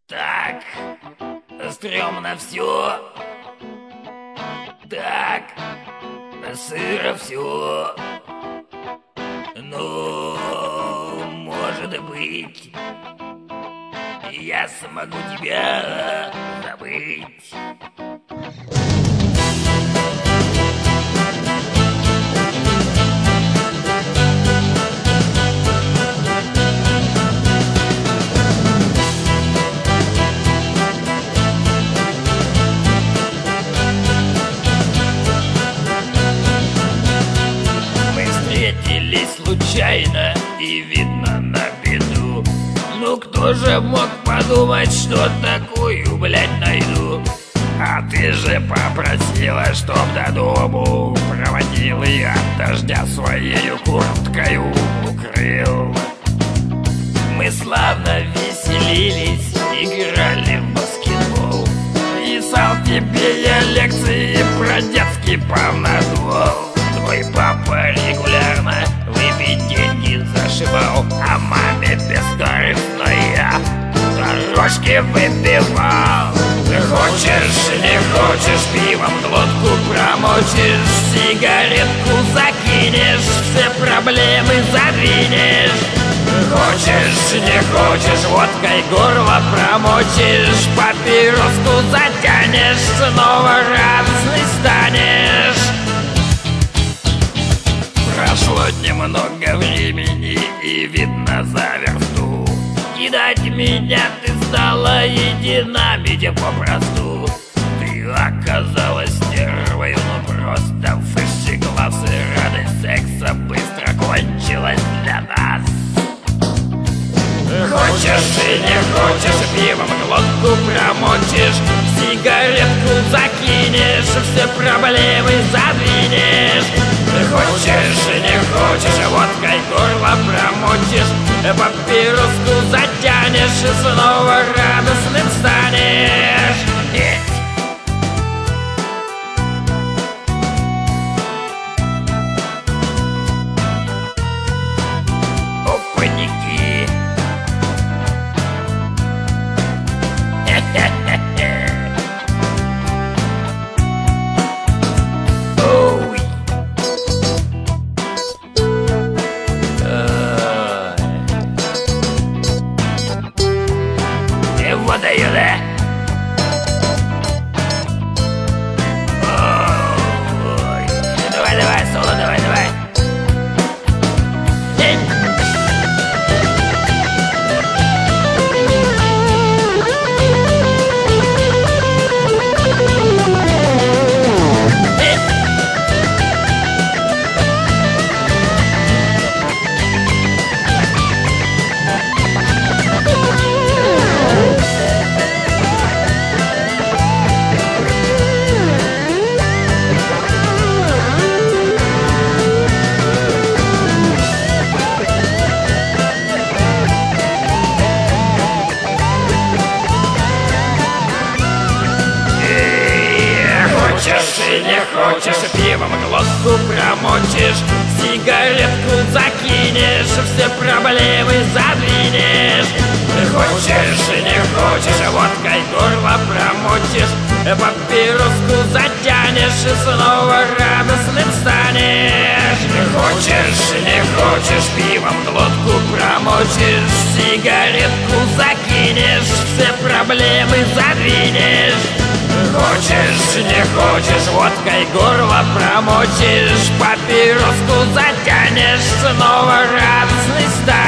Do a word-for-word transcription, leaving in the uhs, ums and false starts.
Так, стрёмно все. Так, сыро все. Но, может быть, я смогу тебя забыть. Случайно и видно на беду. Ну кто же мог подумать, что такую, блядь, найду? А ты же попросила, чтоб до дому проводил и от дождя своею курткою укрыл. Мы славно веселились, играли в баскетбол. Писал тебе я лекции про детский полнодвол. Твой папа регулярно выпить деньги зашибал, а маме бескорыстно я дорожки выпивал. Хочешь, не хочешь, пивом глотку промочишь, сигаретку закинешь, все проблемы задвинешь. Хочешь, не хочешь, водкой горло промочишь, папироску затянешь, снова радостный станешь. Прошло немного времени, и видно за версту. Кидать меня ты стала и динамить попросту. Ты оказалась стервой, ну просто высший класс, и радость секса быстро кончилась для нас. Хочешь и не хочешь, пивом глотку промочишь, сигаретку закинешь, все проблемы задвинешь. Хочешь и не хочешь, водкой горло промочишь, папироску затянешь, и снова радостным станешь. Опаньки. Вот даю, да? Ой. Давай, давай, соло, давай, давай. Эй. Хочешь и не хочешь, пивом глотку промочишь, сигаретку закинешь, все проблемы задвинешь. Хочешь и не хочешь, водкой горло промочишь, папироску затянешь, и снова радостным станешь. Хочешь и не хочешь, пивом глотку промочишь, сигаретку закинешь, все проблемы задвинешь. Хочешь, не хочешь, водкой горло промочишь, папироску затянешь, снова радостный станешь.